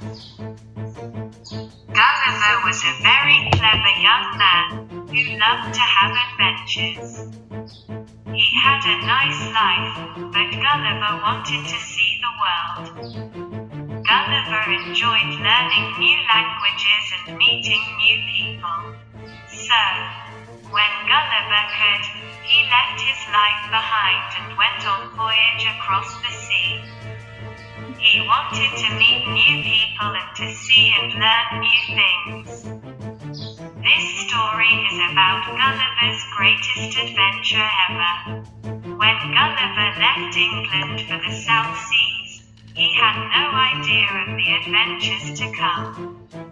Gulliver was a very clever young man who loved to have adventures. He had a nice life, but Gulliver wanted to see the world. Gulliver enjoyed learning new languages and meeting new people. So, when Gulliver could, he left his life behind and went on voyage across the sea. He wanted to meet new people and to see and learn new things. This story is about Gulliver's greatest adventure ever. When Gulliver left England for the South Seas, he had no idea of the adventures to come.